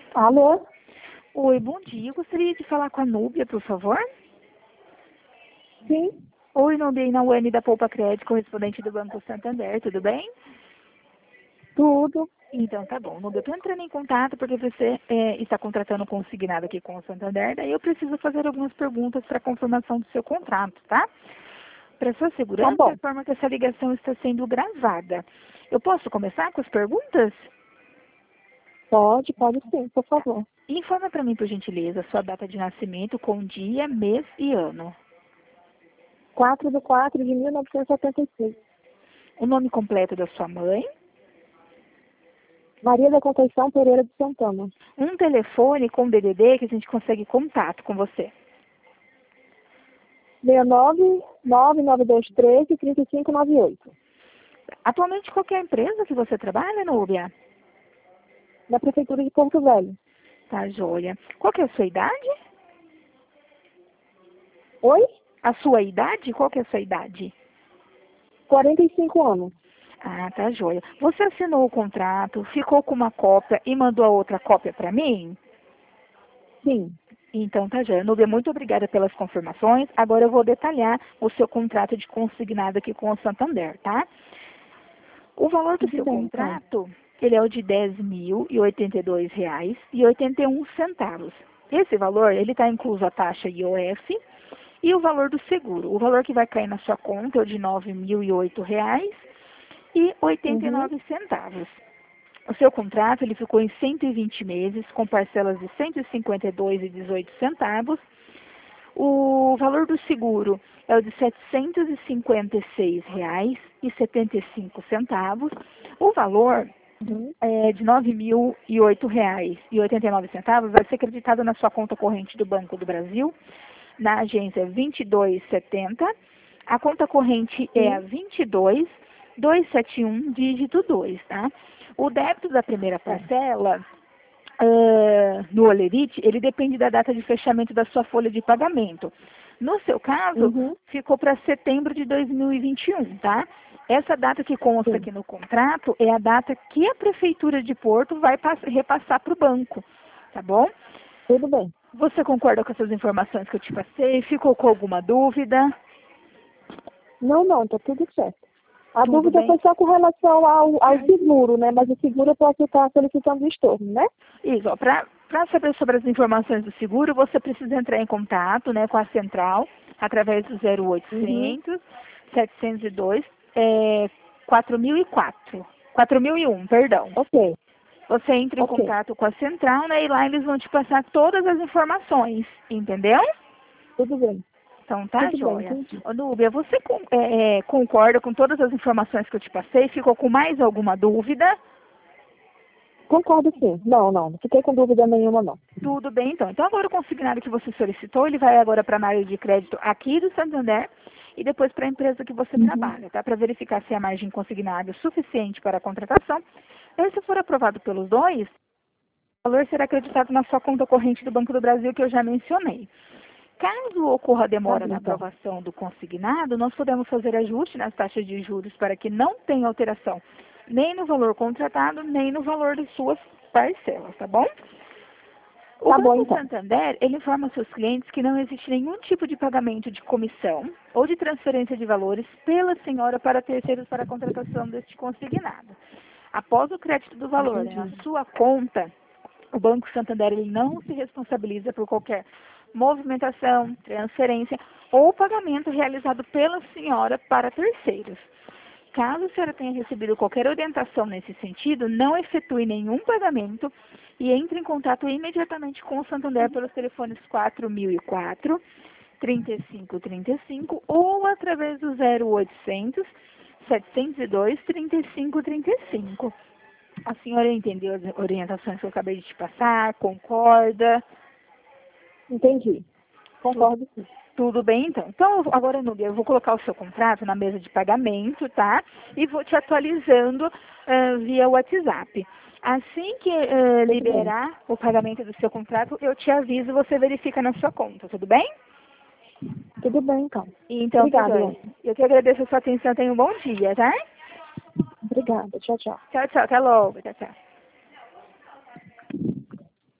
Alô? Oi, bom dia. Eu gostaria de falar com a Núbia, por favor. Sim, Oi, Núbia, Inauane da Poupa Crédito, correspondente do Banco Santander, tudo bem? tudo. Então, tá bom. Núbia, eu estou entrando em contato porque você está contratando consignado aqui com o Santander, daí eu preciso fazer algumas perguntas para confirmação do seu contrato, tá? Para sua Tá segurança, bom. informa que essa ligação está sendo gravada. Eu posso começar com as perguntas? Pode sim, por Tá. favor. Informa para mim, por gentileza, sua data de nascimento com dia, mês e ano. 4/4/1976. O nome completo da sua mãe. Maria da Conceição Pereira de Santana. Um telefone com DDD que a gente consegue contato com você. 69-9923-3598. Atualmente, qual que é a empresa que você trabalha, Núbia? Da Prefeitura de Porto Velho. Tá, joia. Qual que é a sua idade? Oi? A sua idade? Qual que é a sua idade? 45 anos. Ah, tá, joia. Você assinou o contrato, ficou com uma cópia e mandou a outra cópia para mim? Sim. Então, tá, joia. Núbia, muito obrigada pelas confirmações. Agora eu vou detalhar o seu contrato de consignado aqui com o Santander, tá? O valor do Tudo seu bem, então. contrato, ele é o de R$ 10.082,81. Esse valor, ele está incluso a taxa IOF e o valor do seguro. O valor que vai cair na sua conta é o de R$ 9.008,89. Uhum. O seu contrato, ele ficou em 120 meses, com parcelas de R$ 152,18. O valor do seguro é o de R$ 756,75. O valor Uhum. de R$ 9.008,89 vai ser acreditado na sua conta corrente do Banco do Brasil, na agência 2270. A conta corrente é a Sim. 22271, dígito 2, tá? O débito da primeira Tá. parcela no Olerite, ele depende da data de fechamento da sua folha de pagamento. No seu caso, Uhum. ficou para setembro de 2021, tá? Essa data que consta Sim. aqui no contrato é a data que a Prefeitura de Porto vai repassar para o banco, tá bom? Tudo bem. Você concorda com essas informações que eu te passei? Ficou com alguma dúvida? Não, tá tudo certo. A Tudo dúvida bem? foi só com relação ao seguro, né? Mas o seguro eu posso estar solicitando o estorno, né? Isso, para saber sobre as informações do seguro, você precisa entrar em contato, né, com a central, através do Uhum. 0800 702 4004. 4001, perdão. Ok, Você entra em ok. contato com a central, né, e lá eles vão te passar todas as informações, entendeu? Tudo bem. Então tá, Tudo bem, joia. entendi. Ô, Núbia, você concorda com todas as informações que eu te passei? Ficou com mais alguma dúvida? Concordo sim. Não fiquei com dúvida nenhuma, não. Tudo bem, então. Então, agora o consignado que você solicitou, ele vai agora para a análise de crédito aqui do Santander e depois para a empresa que você Uhum. trabalha, tá? Para verificar se a margem consignada é suficiente para a contratação. E se for aprovado pelos dois, o valor será acreditado na sua conta corrente do Banco do Brasil, que eu já mencionei. Caso ocorra Tá demora bem, na então. aprovação do consignado, nós podemos fazer ajuste nas taxas de juros para que não tenha alteração nem no valor contratado, nem no valor de suas parcelas, tá bom? O Tá bom, Banco então. Santander, ele informa aos seus clientes que não existe nenhum tipo de pagamento de comissão ou de transferência de valores pela senhora para terceiros para a contratação deste consignado. Após o crédito do valor, né, na Entendi. sua conta, o Banco Santander ele não se responsabiliza por qualquer movimentação, transferência ou pagamento realizado pela senhora para terceiros. Caso a senhora tenha recebido qualquer orientação nesse sentido, não efetue nenhum pagamento e entre em contato imediatamente com o Santander pelos telefones 4004 3535 ou através do 0800 702 3535. A senhora entendeu as orientações que eu acabei de te passar? Concorda? Entendi. Tudo, Concordo sim. tudo bem, então? Então, agora, Núbia, eu vou colocar o seu contrato na mesa de pagamento, tá? E vou te atualizando via WhatsApp. Assim que Tudo bem. liberar o pagamento do seu contrato, eu te aviso, você verifica na sua conta, tudo bem? Tudo bem, então. Então, tá, Obrigada, joia. Luana. Eu que agradeço a sua atenção, tenha um bom dia, tá? Obrigada. Tchau, tchau. Tchau, tchau, até logo, tchau, tchau.